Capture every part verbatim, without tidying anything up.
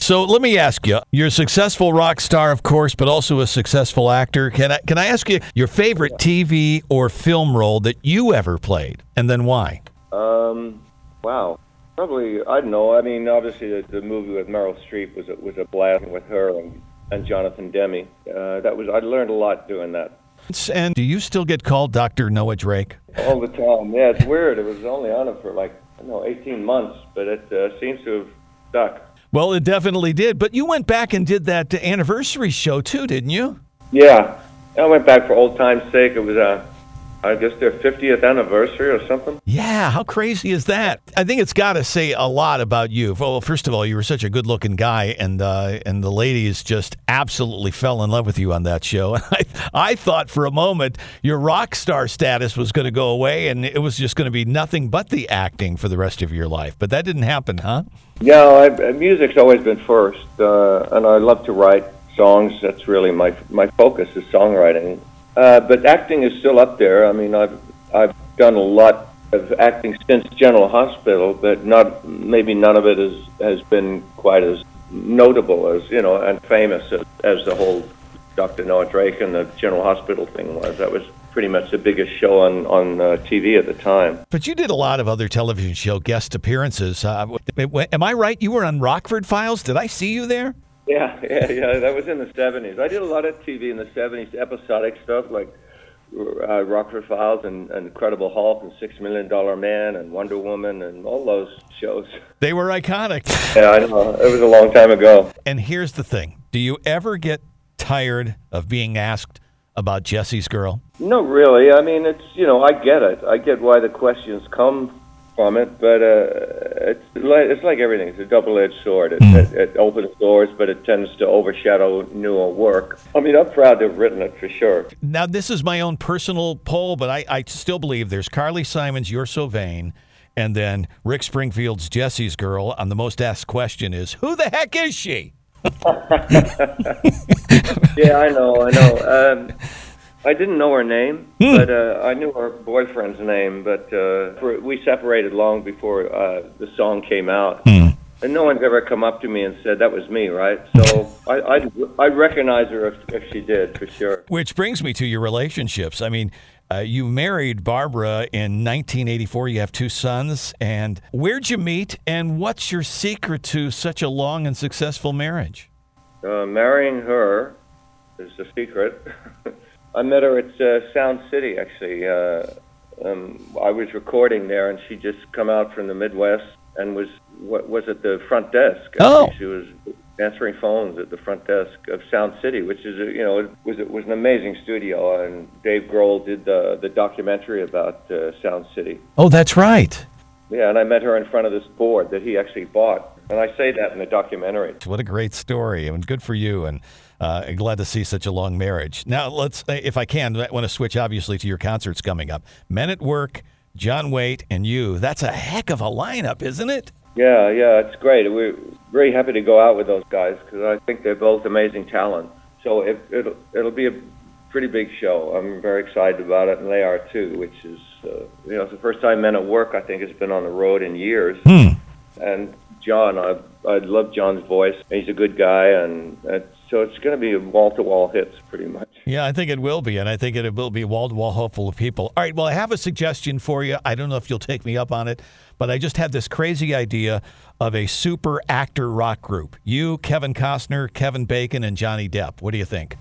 So let me ask you, you're a successful rock star, of course, but also a successful actor. Can I, can I ask you your favorite T V or film role that you ever played, and then why? Um, wow. Probably, I don't know. I mean, obviously the, the movie with Meryl Streep was a, was a blast with her and, and Jonathan Demme. Uh, that was I learned a lot doing that. And do you still get called Doctor Noah Drake? All the time. Yeah, it's weird. It was only on it for like, I don't know, eighteen months, but it uh, seems to have stuck. Well, it definitely did. But you went back and did that anniversary show too, didn't you? Yeah. I went back for old time's sake. It was a... I guess their fiftieth anniversary or something. Yeah, how crazy is that? I think it's got to say a lot about you. Well, first of all, you were such a good-looking guy, and uh, and the ladies just absolutely fell in love with you on that show. I, I thought for a moment your rock star status was going to go away, and it was just going to be nothing but the acting for the rest of your life. But that didn't happen, huh? Yeah, I, music's always been first, uh, and I love to write songs. That's really my my focus is songwriting. Uh, but acting is still up there. I mean, I've I've done a lot of acting since General Hospital, but not maybe none of it is, has been quite as notable as, you know, and famous as, as the whole Doctor Noah Drake and the General Hospital thing was. That was pretty much the biggest show on, on uh, T V at the time. But you did a lot of other television show guest appearances. Uh, am I right? You were on Rockford Files? Did I see you there? Yeah, yeah, yeah. That was in the seventies. I did a lot of T V in the seventies, episodic stuff like uh, Rockford Files and, and Incredible Hulk and Six Million Dollar Man and Wonder Woman and all those shows. They were iconic. Yeah, I know. It was a long time ago. And here's the thing. Do you ever get tired of being asked about Jesse's Girl? No, really. I mean, it's, you know, I get it. I get why the questions come from it, but uh, it's like it's like everything. It's a double-edged sword. It, mm. it, it opens doors, but it tends to overshadow newer work. I mean, I'm proud to have written it for sure. Now, this is my own personal poll, but I, I still believe there's Carly Simon's "You're So Vain," and then Rick Springfield's "Jesse's Girl." And the most asked question is, "Who the heck is she?" Yeah, I know, I know. Um, I didn't know her name, hmm. but uh, I knew her boyfriend's name. But uh, for, we separated long before uh, the song came out, hmm. and no one's ever come up to me and said that was me, right? So I, I'd, I'd recognize her if, if she did, for sure. Which brings me to your relationships. I mean, uh, you married Barbara in nineteen eighty-four. You have two sons. And where'd you meet? And what's your secret to such a long and successful marriage? Uh, marrying her is the secret. I met her at uh, Sound City, actually. Uh, um, I was recording there, and she just come out from the Midwest and was what was at the front desk. Oh, she was answering phones at the front desk of Sound City, which is a, you know it was it was an amazing studio. And Dave Grohl did the the documentary about uh, Sound City. Oh, that's right. Yeah, and I met her in front of this board that he actually bought, and I say that in the documentary. What a great story, and good for you. And. Uh, glad to see such a long marriage. Now, let's, if I can, I want to switch obviously to your concerts coming up. Men at Work, John Waite, and you. That's a heck of a lineup, isn't it? Yeah, yeah, it's great. We're very happy to go out with those guys because I think they're both amazing talent. So it, it'll it'll be a pretty big show. I'm very excited about it, and they are too. Which is, uh, you know, it's the first time Men at Work I think has been on the road in years. Hmm. And John, I I love John's voice. He's a good guy, and it's, so it's going to be wall-to-wall hits, pretty much. Yeah, I think it will be, and I think it will be wall-to-wall hopeful of people. All right, well, I have a suggestion for you. I don't know if you'll take me up on it, but I just had this crazy idea of a super actor rock group. You, Kevin Costner, Kevin Bacon, and Johnny Depp. What do you think?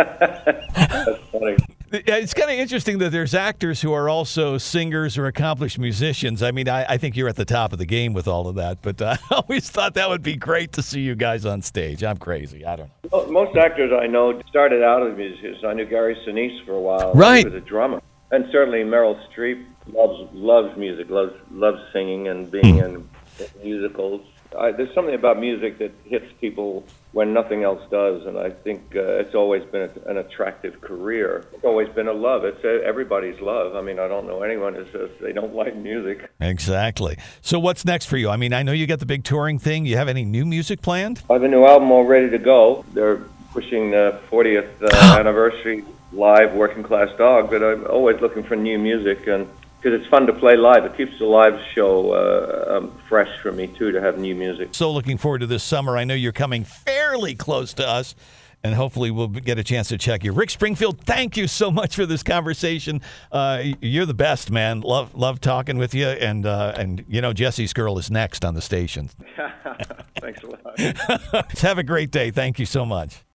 That's funny. It's kind of interesting that there's actors who are also singers or accomplished musicians. I mean, I, I think you're at the top of the game with all of that, but uh, I always thought that would be great to see you guys on stage. I'm crazy. I don't know. Well, most actors I know started out as musicians. I knew Gary Sinise for a while. Right. He was a drummer. And certainly Meryl Streep loves loves music, loves loves singing and being mm. in musicals. I, there's something about music that hits people when nothing else does, and I think uh, it's always been a, an attractive career. It's always been a love. It's a, everybody's love. I mean, I don't know anyone who says they don't like music. Exactly. So what's next for you? I mean, I know you got the big touring thing. You have any new music planned? I have a new album all ready to go. They're pushing the fortieth uh, anniversary live Working Class Dog, but I'm always looking for new music, and because it's fun to play live. It keeps the live show uh, um, fresh for me, too, to have new music. So looking forward to this summer. I know you're coming fairly close to us, and hopefully we'll get a chance to check you. Rick Springfield, thank you so much for this conversation. Uh, you're the best, man. Love love talking with you, and, uh, and you know, Jesse's Girl is next on the station. Thanks a lot. Have a great day. Thank you so much.